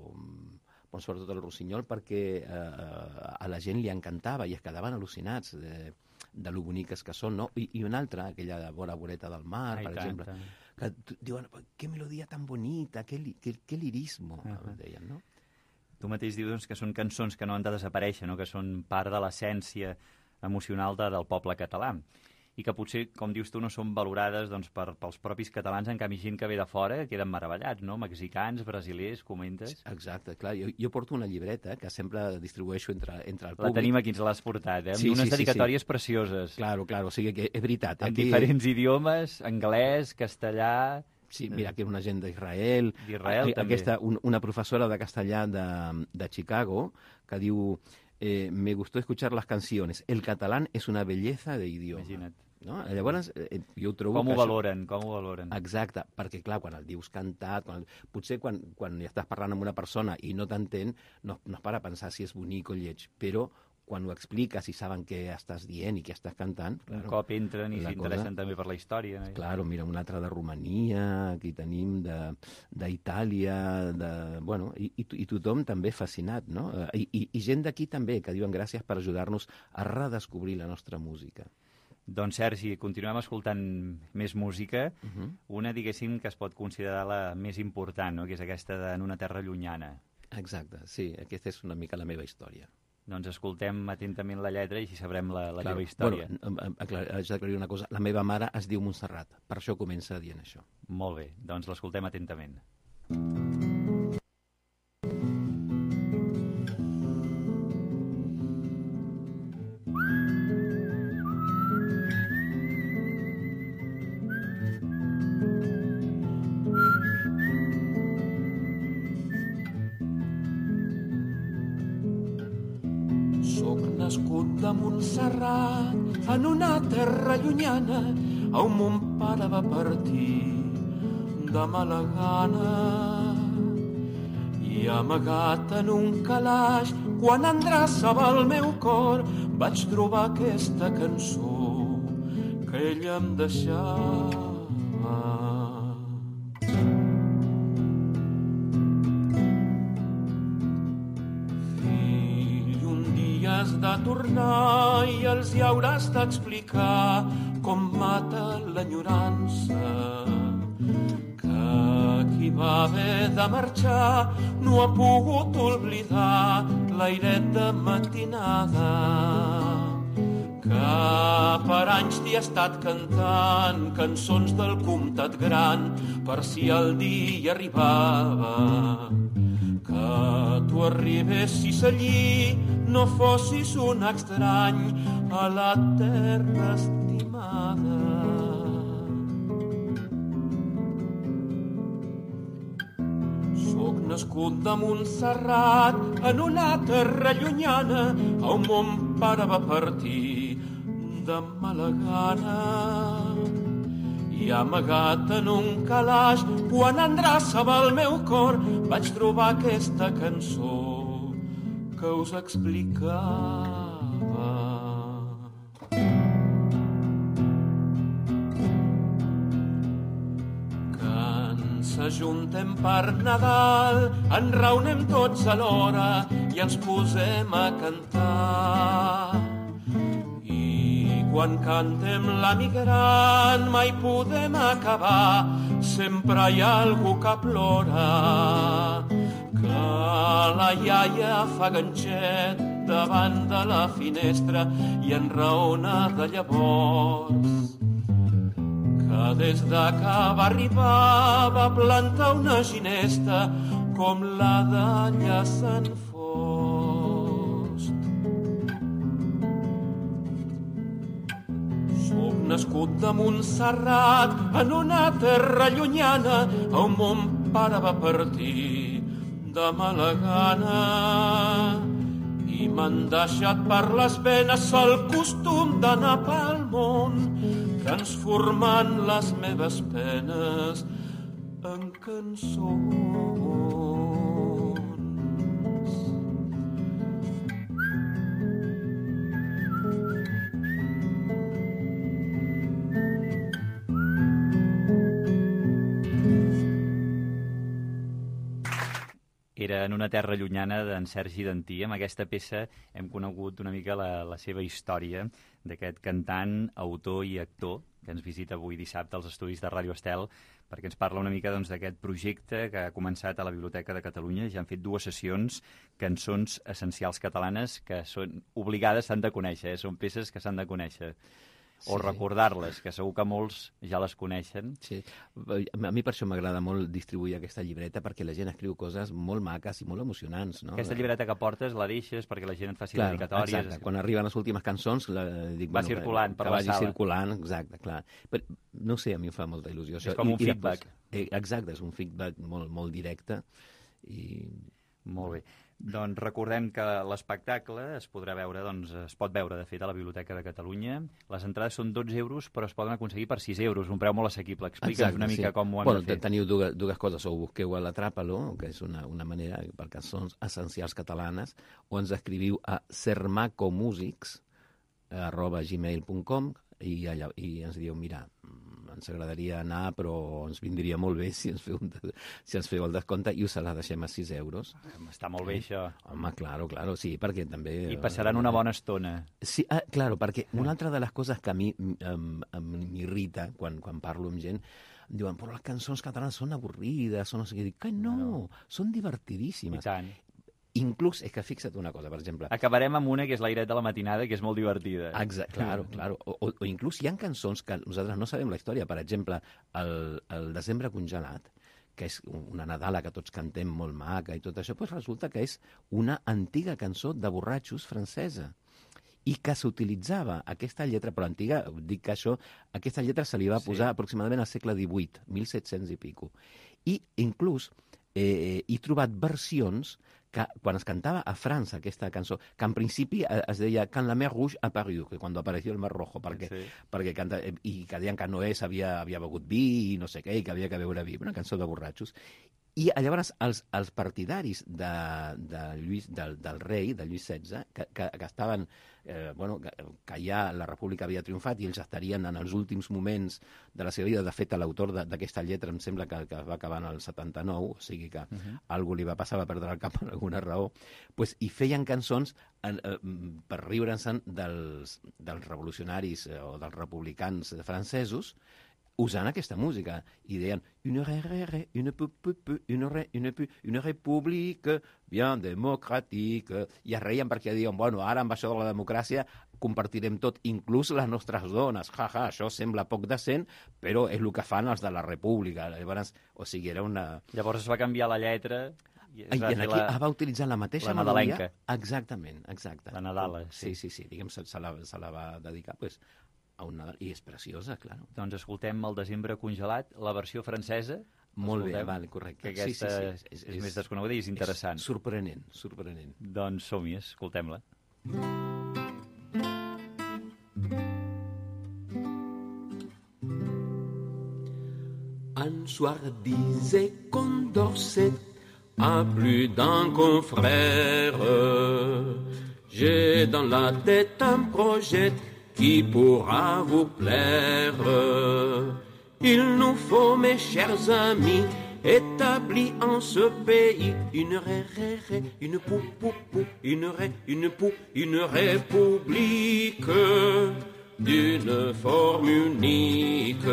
bon, sobretot el Rossinyol, perquè eh, a la gent li encantava i es quedaven al·lucinats de, de lo boniques que són, no? I, i una altra, aquella de Vora Voreta del Mar, Ai, per tant, exemple, tant. Que diuen, que melodia tan bonita, que, que, que lirismo, uh-huh. deien, no? Tu mateix dius doncs, que són cançons que no han de desaparèixer, no? Que són part de l'essència emocional de, del poble català, i que potser, com dius tu, no són valorades doncs, per, pels propis catalans, en canvi gent que ve de fora queden meravellats, no? Mexicans, brasilers, comentes... Exacte, clar. Jo, jo porto una llibreta que sempre distribueixo entre, entre el públic. La tenim aquí, ens l'has portat, eh? Amb sí, unes sí, dedicatòries sí, sí. precioses. Claro, claro, o sigui que és veritat. En aquí... diferents idiomes, anglès, castellà... Sí, mira, aquí una gent d'Israel. D'Israel, també. Aquesta, un, una professora de castellà de, de Chicago, que diu, eh, me gustó escuchar las canciones. El catalán es una belleza de idioma. Imagina't. No? Llavors, eh, jo ho trobo... Com ho que valoren, com ho valoren. Exacte, perquè clar, quan el dius cantat, quan el... potser quan, quan estàs parlant amb una persona i no t'entén, no, no es para a pensar si és bonic o lleig, però quan ho expliques i saben què estàs dient i què estàs cantant... Un claro, cop entren i s'interessen cosa... també per la història. No? Claro, mira, un altre de Romania, aquí tenim d'Itàlia, de, bueno, i, i, i tothom també fascinat, no? I, i, i gent d'aquí també, que diuen gràcies per ajudar-nos a redescobrir la nostra música. Doncs, Sergi, continuem escoltant més música, uh-huh. una, diguéssim, que es pot considerar la més important, no? Que és aquesta de En una terra llunyana. Exacte, sí, aquesta és una mica la meva història. Doncs escoltem atentament la lletra i així sabrem la, la Clar, teva història. Bueno, haig d'aclarir una cosa, la meva mare es diu Montserrat, per això comença dient això. Molt bé, doncs l'escoltem atentament. De Montserrat, en una terra llunyana, on mon pare va partir de mala gana. I amagat en un calaix, quan endreçava el meu cor, vaig trobar aquesta cançó que ella em deixava. De tornar i els hi hauràs d'explicar com mata l'enyorança. Que qui va haver de marxar no ha pogut oblidar l'airet de matinada. Que per anys t'hi ha estat cantant cançons del comtat gran per si el dia arribava. Que tu arribessis allí, no fossis un estrany a la terra estimada. Soc nascut de Montserrat, en una terra llunyana, on mon pare va partir de mala gana. I amagat en un calaix, quan endreçava el meu cor, vaig trobar aquesta cançó que us explicava. Que ens ajuntem per Nadal, ens reunem tots alhora i ens posem a cantar. Quan cantem l'emigrant mai podem acabar, sempre hi ha algú que plora. Que la iaia fa ganxet davant de la finestra i enraona de llavors. Que des de que va arribar va plantar una ginesta com la d'allà Sant Fost. Soc nascut de Montserrat, en una terra llunyana, on mon pare va partir de mala gana. I m'han deixat per les venes el costum d'anar pel món, transformant les meves penes en cançons. Era en una terra llunyana d'en Sergi Dantí. Amb aquesta peça hem conegut una mica la, la seva història d'aquest cantant, autor i actor que ens visita avui dissabte als estudis de Ràdio Estel perquè ens parla una mica doncs, d'aquest projecte que ha començat a la Biblioteca de Catalunya. Ja han fet dues sessions, cançons essencials catalanes que són obligades, s'han de conèixer, eh? Són peces que s'han de conèixer. O sí, recordar-les, que segur que molts ja les coneixen. Sí, a mi per això m'agrada molt distribuir aquesta llibreta, perquè la gent escriu coses molt maques i molt emocionants, no? Aquesta llibreta que portes la deixes perquè la gent et faci clar, dedicatòries. Exacte, quan arriben les últimes cançons la, dic, va bueno, circulant que, per que la vagi sala. circulant, exacte, clar. Però, no sé, a mi em fa molta il·lusió. És com un I, feedback. I després, exacte, és un feedback molt, molt directe. I... Molt bé. Doncs recordem que l'espectacle es podrà veure, doncs es pot veure, de fet, a la Biblioteca de Catalunya. Les entrades són dotze euros, però es poden aconseguir per sis euros, un preu molt assequible. Explica'ns una mica sí. com ho hem bueno, de fer. Teniu dues, dues coses, o busqueu a l'Atrapalo, que és una, una manera per cançons essencials catalanes, o ens escriviu a sermacomúsics arroba gmail punt com i, allà, i ens dieu, mira, ens agradaria anar, però ens vindria molt bé si ens feu, un, si ens feu el descompte i us la deixem a sis euros. Està molt bé, això. Home, claro, claro, sí, perquè també... I passaran una bona estona. Sí, ah, claro, perquè una altra de les coses que a mi m'irrita quan, quan parlo amb gent, diuen, però les cançons catalanes són avorrides, són no sé què. Dic que no, no, són divertidíssimes. I tant. Inclús, és que fixa't una cosa, per exemple... Acabarem amb una que és l'airet de la matinada, que és molt divertida. Exacte, claro, claro. O, o, o inclús hi ha cançons que nosaltres no sabem la història. Per exemple, el, el Desembre congelat, que és una Nadala que tots cantem molt maca i tot això, doncs resulta que és una antiga cançó de borratxos francesa i que s'utilitzava aquesta lletra, però antiga, dic que això, aquesta lletra se li va posar sí. aproximadament al segle divuit, mil set-cents i pico. I inclús eh, he trobat versions que quan es cantava a França aquesta cançó, que en principi es deia Quand la mer rouge apparut, que quan apareció el mar rojo, perquè, sí. perquè canta, i que deien que Noé havia, havia begut vi i no sé què, i que havia que beure vi, una cançó de borratxos. I llavors els, els partidaris de, de Lluís, del, del rei, de Lluís setze, que, que, que estaven, eh, bueno, que, que ja la república havia triomfat i ells estarien en els últims moments de la seva vida. De fet, l'autor d'aquesta lletra em sembla que, que va acabar en el setanta-nou, o sigui que uh-huh. algú li va passar, va perdre el cap per alguna raó, pues, i feien cançons eh, eh, per riure-se'n dels, dels revolucionaris eh, o dels republicans francesos, usant aquesta música, i deien une re, re, re, une pu, pu, pu, une re, une pu, une república bien democràtica, i es reien perquè diuen, bueno, ara amb això de la democràcia compartirem tot, inclús les nostres dones, ja, ja, això sembla poc decent, però és el que fan els de la república. Llavors, o sigui, era una... Llavors es va canviar la lletra... I, I en aquí la, va utilitzar la mateixa la melodia. Exactament, exacte. La Nadala, sí. Sí, sí, sí, diguem, se, se, la, se la va dedicar, pues, a un Nadal, i és preciosa, clar. Doncs escoltem El desembre congelat, la versió francesa. Molt bé, vale, correcte. Que aquesta sí, sí, sí. És, és, és més desconeguda i és interessant. És sorprenent, sorprenent. Doncs som-hi, escoltem-la. Un soir disait Condorcet à plus d'un confrère, j'ai dans la tête un projet qui pourra vous plaire. Il nous faut, mes chers amis, établis en ce pays, une ré, ré, ré, une pou, pou, pou, une ré, une pou, une république d'une forme unique.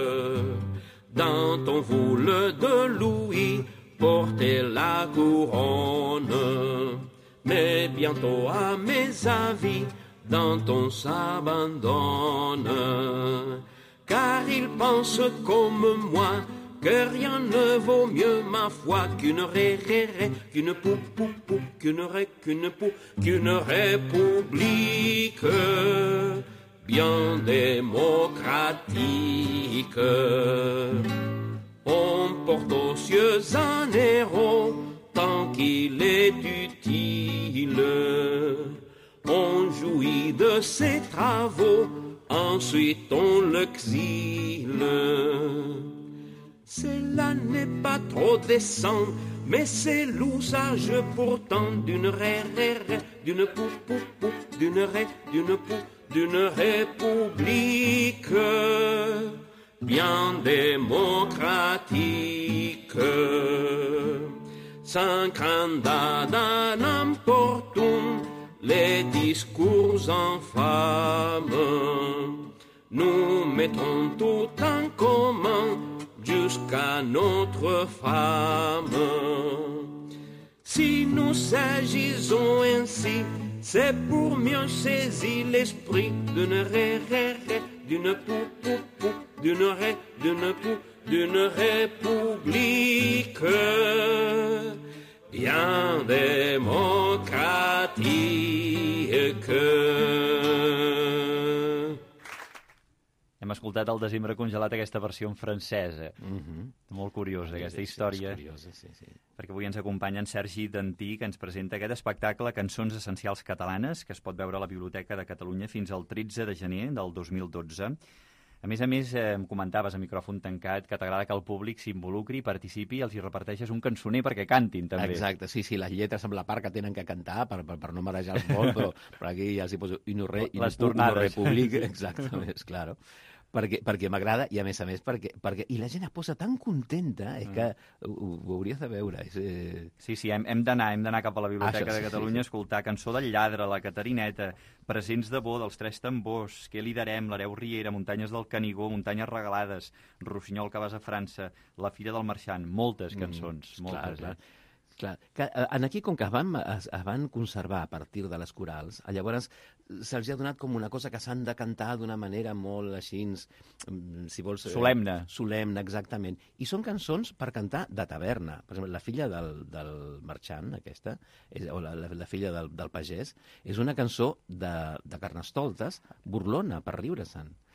Dans ton voile de Louis, portez la couronne, mais bientôt à mes avis, Danton s'abandonne, car il pense comme moi que rien ne vaut mieux, ma foi, qu'une ré, ré, ré, qu'une pou, pou, pou, qu'une ré, qu'une pou, qu'une république bien démocratique. On porte aux cieux un héros tant qu'il est utile. On jouit de ses travaux, ensuite on l'exile. Cela n'est pas trop décent, mais c'est l'usage pourtant d'une ré, ré, ré, d'une pou, pou, pou, d'une ré, d'une pou, d'une république bien démocratique. S'encranda dans n'importe où les discours infâmes. Nous mettrons tout en commun jusqu'à notre femme. Si nous agissons ainsi, c'est pour mieux saisir l'esprit d'une ré, ré, ré, d'une pou, pou, pou, d'une ré, d'une pou, d'une république bien démocratique. Hem escoltat El desembre congelat, aquesta versió en francesa. Mm-hmm. Molt curiosa, aquesta història. És curiosa, sí, sí. Perquè avui ens acompanya en Sergi Dantí, que ens presenta aquest espectacle Cançons essencials catalanes, que es pot veure a la Biblioteca de Catalunya fins al tretze de gener del dos mil dotze. A més a més, eh, em comentaves a micròfon tancat que t'agrada que el públic s'involucri, participi i els hi reparteixes un cançoner perquè cantin, també. Exacte, sí, sí, les lletres amb la part que tenen que cantar per, per, per no marejar-los molt, però, però aquí ja els hi poso un re, i les tornades. República, exactament, és clar. Perquè, perquè m'agrada i, a més a més, perquè, perquè... I la gent es posa tan contenta, és que ho, ho hauries de veure. És, eh... Sí, sí, hem, hem d'anar hem d'anar cap a la Biblioteca ah, de Catalunya a sí, sí. escoltar Cançó del lladre, La Catarineta, Presents de bo, dels Tres tambors, Què li darem, L'hereu Riera, Muntanyes del Canigó, Muntanyes regalades, Rossinyol que vas a França, La fira del marxant, moltes cançons, mm, moltes. Clar, clar. Eh? Clar, que, en aquí, com que es van, es, es van conservar a partir de les corals, llavors se'ls ha donat com una cosa que s'han de cantar d'una manera molt així, si vols... Solemne. Eh, solemne, exactament. I són cançons per cantar de taverna. Per exemple, la filla del, del marxant, aquesta, és, o la, la, la filla del, del pagès, és una cançó de, de Carnestoltes, burlona, per riure-se'n.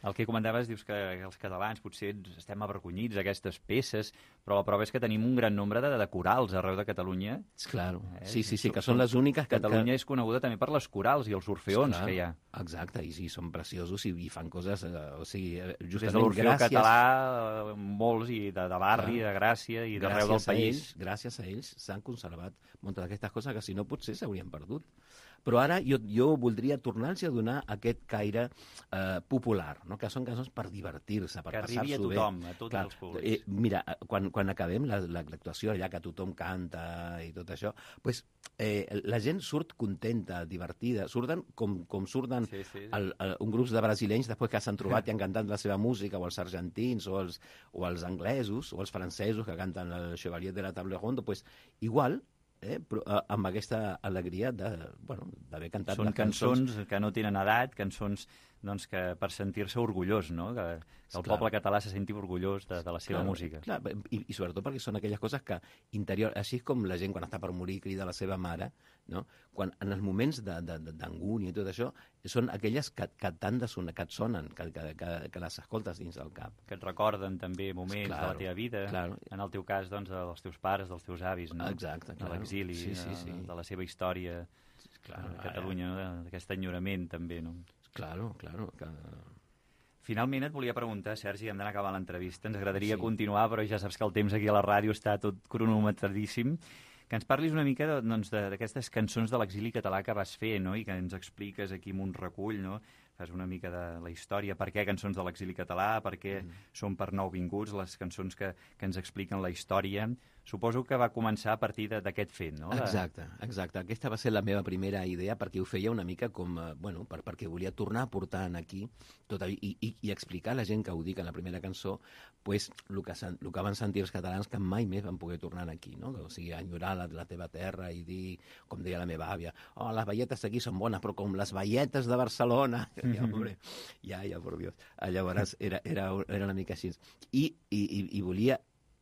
El que comentaves, dius que els catalans potser estem avergonyits d'aquestes peces, però la prova és que tenim un gran nombre de, de corals arreu de Catalunya. Claro, eh? sí, sí, sí, que són les úniques que... Catalunya que... és coneguda també per les corals i els orfeons que hi ha. Exacte, i sí, són preciosos i, i fan coses, eh, o sigui, justament des de l'orfeó gràcies... català, molts, i de, de barri, clar, de Gràcia, i d'arreu del país. Ells, gràcies a ells s'han conservat moltes d'aquestes coses que si no potser s'haurien perdut. Però ara jo, jo voldria tornar-los a donar aquest caire eh, popular, no? Que són cançons per divertir-se, per passar-s'ho bé. Que arribi a tothom, a tots Clar, els públics. Eh, mira, quan, quan acabem l'actuació, allà que tothom canta i tot això, pues, eh, la gent surt contenta, divertida, surten com, com surten sí, sí. El, el, un grup de brasilenys després que s'han trobat i han cantat la seva música, o els argentins, o els, o els anglesos, o els francesos que canten el Chevalier de la Table Ronde, pues, igual, Eh, però, eh, amb aquesta alegria de, bueno, d'haver cantat Són les cançons, cançons que no tenen edat, cançons doncs, que per sentir-se orgullós, no? que, que el clar. poble català se senti orgullós de, de la seva clar, música. Clar, i, i sobretot perquè són aquelles coses que interior, així com la gent quan està per morir crida a la seva mare, no? Quan en els moments d'angúnia i tot això, són aquelles que, que tant de sonar, que et sonen, que, que, que, que les escoltes dins del cap. Que et recorden també moments claro, de la teva vida, claro. En el teu cas doncs, dels teus pares, dels teus avis, no? Exacte, claro. De l'exili, sí, sí, sí. de, de la seva història, claro, de Catalunya, no? D'aquest enyorament també, no? Claro, claro. Que... Finalment et volia preguntar, Sergi, hem d'anar acabant l'entrevista, ens agradaria sí. continuar, però ja saps que el temps aquí a la ràdio està tot cronometradíssim, que ens parlis una mica d'aquestes doncs, cançons de l'exili català que vas fer, no? I que ens expliques aquí en un recull, no? Fas una mica de la història, per què cançons de l'exili català, per què mm. són per nouvinguts les cançons que, que ens expliquen la història. Suposo que va començar a partir d'aquest fet, no? Exacte, exacte. Aquesta va ser la meva primera idea, perquè ho feia una mica com, bueno, per, perquè volia tornar a portar aquí tot, i, i, i explicar a la gent que ho dic en la primera cançó, pues, el, que, el que van sentir els catalans que mai més van poder tornar aquí, no? O sigui, enyorar la, la teva terra i dir, com deia la meva àvia, oh, les veietes aquí són bones, però com les veietes de Barcelona... Ja, hombre, ja, ja, por Dios. Llavors era, era, era una mica així. I, i, i volia...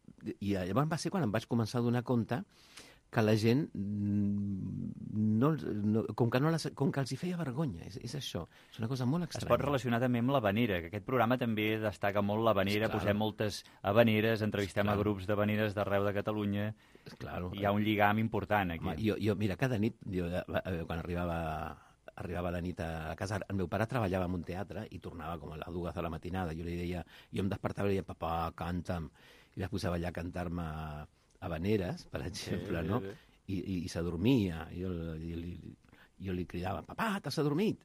I llavors va ser quan em vaig començar a donar compte que la gent, no, no, com, que no les, com que els hi feia vergonya, és, és això. És una cosa molt estranya. Es pot relacionar també amb l'havanera, que aquest programa també destaca molt l'havanera, claro. Posem moltes habaneres, entrevistem claro. a grups d'habaneres d'arreu de Catalunya, claro. Hi ha un lligam important aquí. Home, jo, jo, mira, cada nit, jo, quan arribava... arribava la nit a casa, el meu pare treballava en un teatre i tornava com a les dues de la matinada. Jo li deia, jo em despertava i li deia, papà, canta'm. I es posava allà a cantar-me habaneres, per exemple, no? I, i, i s'adormia. Jo, jo, jo li cridava, papà, t'has adormit?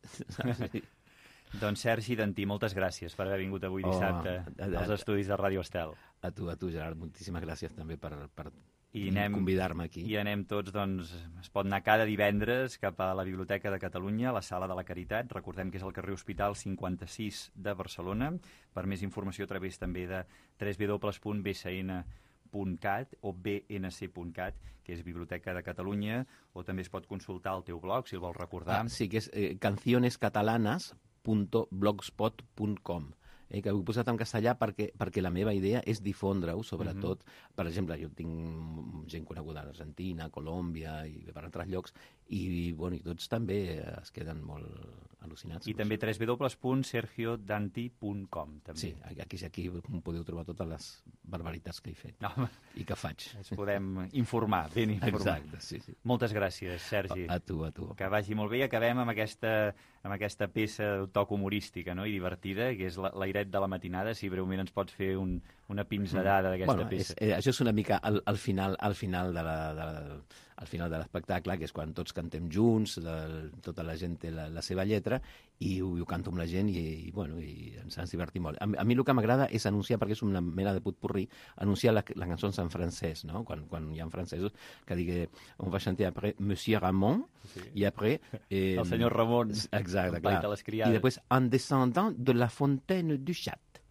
Doncs Sergi Dantí, moltes gràcies per haver vingut avui dissabte oh, als estudis de Ràdio Estel. A tu, a tu, Gerard, moltíssimes gràcies també per... per I anem, convidar-me aquí. I anem tots, doncs, es pot anar cada divendres cap a la Biblioteca de Catalunya, a la Sala de la Caritat. Recordem que és al carrer Hospital cinquanta-sis de Barcelona. Per més informació a través també de w w w punt b c n punt cat o b n c punt cat, que és Biblioteca de Catalunya, o també es pot consultar el teu blog, si el vols recordar. Ah, sí, que és eh, cancionescatalanas punt blogspot punt com. Eh, que ho he posat en castellà perquè, perquè la meva idea és difondre-ho, sobretot. Mm-hmm. Per exemple, jo tinc gent coneguda a Argentina, Colòmbia i per altres llocs, i, bueno, i tots també es queden molt al·lucinats. I també w w w punt sergio danti punt com. També. Sí, aquí, aquí podeu trobar totes les barbaritats que he fet no. i que faig. Ens podem informar, ben informar. Exacte, sí, sí. Moltes gràcies, Sergi. A, a tu, a tu. Que vagi molt bé i acabem amb aquesta, amb aquesta peça de toc humorística, no? I divertida, que és l'airet de la matinada. Si breument ens pots fer un, una pinzellada d'aquesta bueno, peça. És, eh, això és una mica al, al final, al final de la, de la, al final de l'espectacle, que és quan tots cantem junts, de, tota la gent té la, la seva lletra, i ho, ho canto amb la gent, i, i, bueno, i ens, ens divertim molt. A, a mi el que m'agrada és anunciar, perquè és una mena de putpurri, anunciar les la cançons en francès, no? Quan, quan hi ha francesos que digui, on va chanter après Monsieur Ramon, sí. I après... Eh, el senyor Ramon. Exacte, clar. I després, en descendant de la fontaine du chat.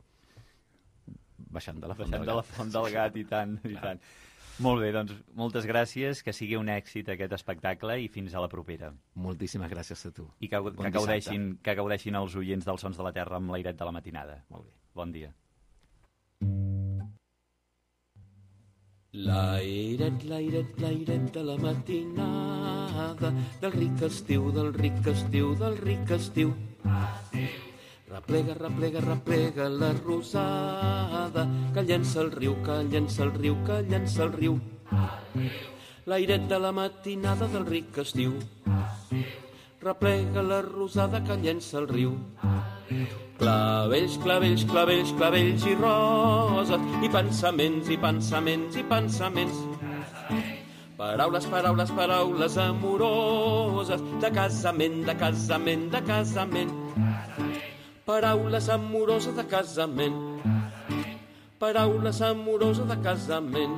Baixant de la font, Baixant del, de la font del gat, i tant, i tant. Molt bé, doncs moltes gràcies, que sigui un èxit aquest espectacle i fins a la propera. Moltíssimes gràcies a tu. I que, que, gaudeixin, que gaudeixin els oients dels Sons de la Terra amb l'airet de la matinada. Molt bé, bon dia. L'airet, l'airet, l'airet de la matinada, del ric estiu, del ric estiu, del ric estiu. Estiu. Replega, replega, replega la rosada, que llença el riu, que llença el riu, que llença el riu. L'airet de la matinada del ric estiu. Replega la rosada, que llença el riu. Clavells, clavells, clavells, clavells i roses, i pensaments, i pensaments, i pensaments. Paraules, paraules, paraules amoroses, de casament, de casament, de casament. Paraules amoroses de casament. Paraules amoroses de casament.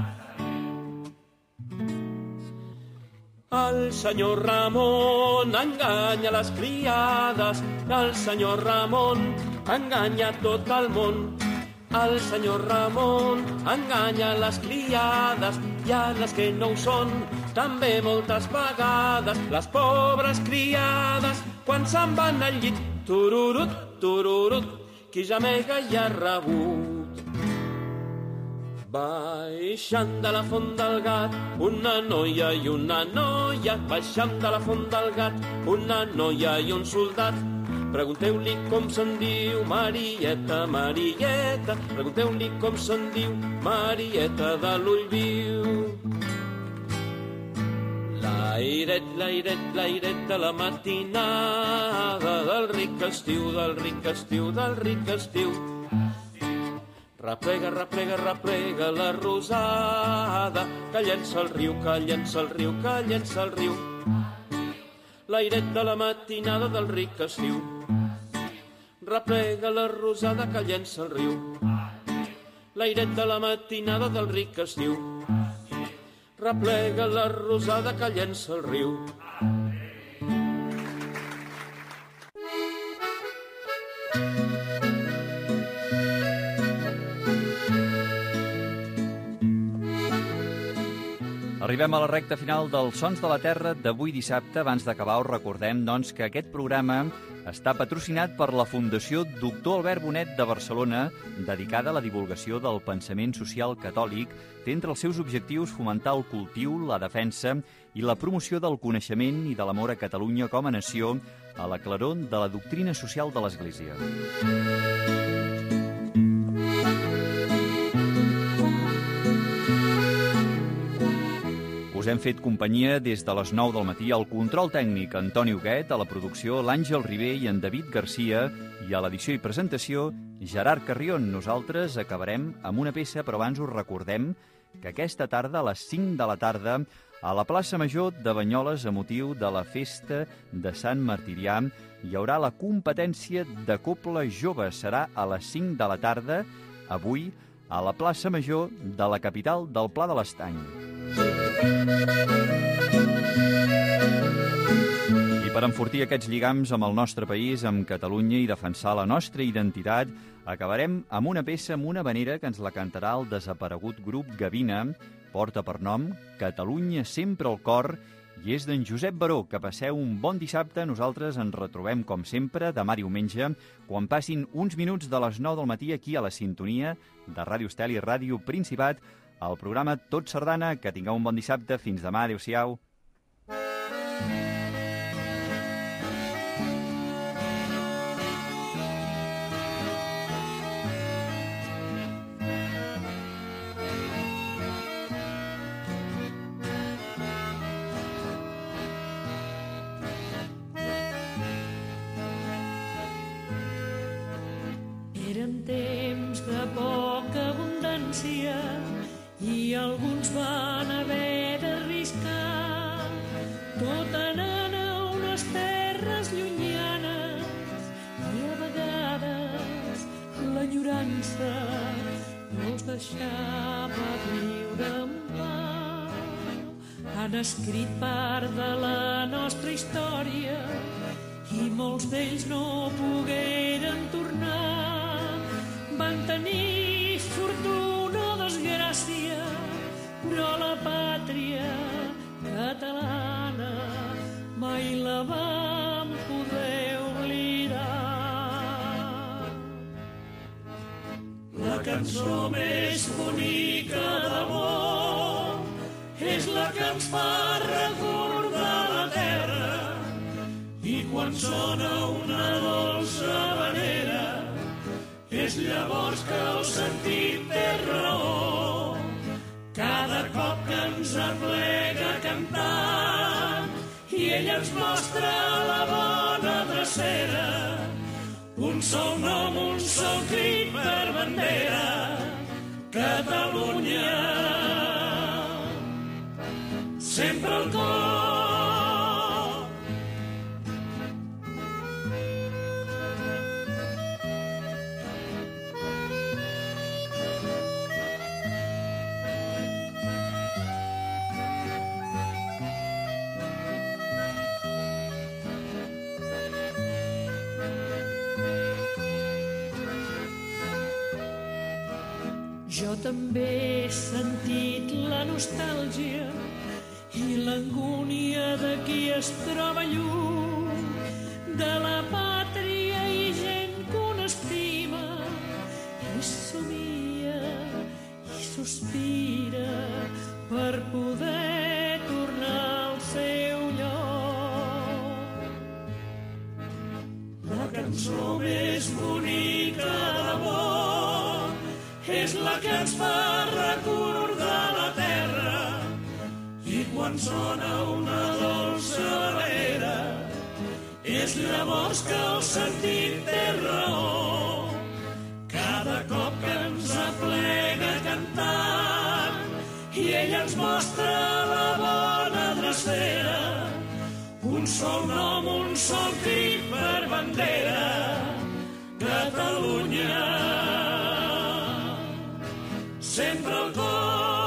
El senyor Ramon enganya les criades, el senyor Ramon enganya tot el món. El senyor Ramon enganya les criades i a les que no ho són, també moltes vegades. Les pobres criades, quan se'n van al llit, tururut, tururut, qui gemega i ha rebut. Baixant de la font del gat, una noia i una noia. Baixant de la font del gat, una noia i un soldat. Pregunteu-li com se'n diu Marieta, Marieta. Pregunteu-li com se'n diu Marieta de l'ull viu. L'airet, l'airet, l'airet de la matinada, del ric estiu, del ric estiu, del ric estiu. Replega, replega, replega la rosada, que llença el riu, que llença el riu, que llença el riu. L'airet de la matinada del ric estiu. Replega la rosada, que llença el riu. L'airet de la matinada del ric estiu. Replega la rosada, que llença el riu. Arribem a la recta final dels Sons de la Terra d'avui dissabte. Abans d'acabar, us recordem doncs, que aquest programa està patrocinat per la Fundació Doctor Albert Bonet de Barcelona, dedicada a la divulgació del pensament social catòlic. Té entre els seus objectius fomentar el cultiu, la defensa i la promoció del coneixement i de l'amor a Catalunya com a nació, a la claror de la doctrina social de l'Església. Us hem fet companyia des de les nou del matí al control tècnic Antoni Huguet, a la producció l'Àngel Ribé i en David Garcia, i a l'edició i presentació Gerard Carrion. Nosaltres acabarem amb una peça, però abans us recordem que aquesta tarda, a les cinc de la tarda, a la plaça Major de Banyoles, a motiu de la festa de Sant Martirià, hi haurà la competència de Cobla Jove. Serà a les cinc de la tarda, avui, a la plaça Major de la capital del Pla de l'Estany. I per enfortir aquests lligams amb el nostre país, amb Catalunya, i defensar la nostra identitat, acabarem amb una peça, amb una havanera que ens la cantarà el desaparegut grup Gavina. Porta per nom Catalunya sempre al cor i és d'en Josep Baró. Que passeu un bon dissabte. Nosaltres ens retrobem, com sempre, demà diumenge, quan passin uns minuts de les nou del matí aquí a la sintonia de Ràdio Estel i Ràdio Principat, al programa Tot Sardana. Que tingueu un bon dissabte. Fins demà. Adéu-siau. Eren temps de poca abundància i alguns van haver d'arriscar, tot anant a unes terres llunyanes, i a vegades l'enyorança no els deixava viure en pau. Han escrit part de la nostra història i molts d'ells no pogueren tornar. Van tenir fortuna o desgràcia, però la pàtria catalana mai la vam poder oblidar. La cançó més bonica d'amor és la que ens fa recordar la terra, i quan sona una dolça havanera És llavors que el sentit té raó, cada cop que ens aplega cantant, i ell ens mostra la bona drecera, un sol nom, un sol crit per bandera, Catalunya, sempre al cor. Jo també he sentit la nostàlgia i l'angúnia de qui es troba lluny de la pàtria i gent que un estima i somia i sospira per poder tornar al seu lloc. La cançó més bonica d'amor és la que ens fa recordar la terra, i quan sona una dolça vera és llavors que el sentit té raó, cada cop que ens aplega cantant i ell ens mostra la bona drecera, un sol nom, un sol crit per bandera, Catalunya, sempre al cor.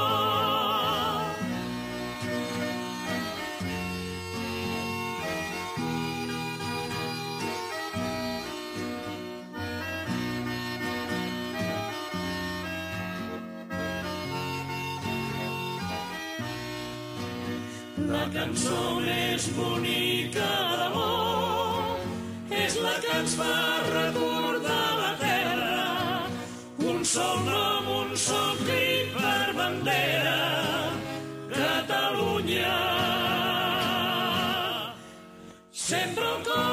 La cançó més bonica d'amor és la que ens fa recordar la terra, un sol nom, un sol crit per bandera, Catalunya, sempre al cor.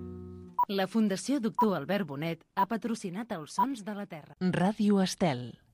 La Fundació Doctor Albert Bonet ha patrocinat els Sons de la Terra. Ràdio Estel.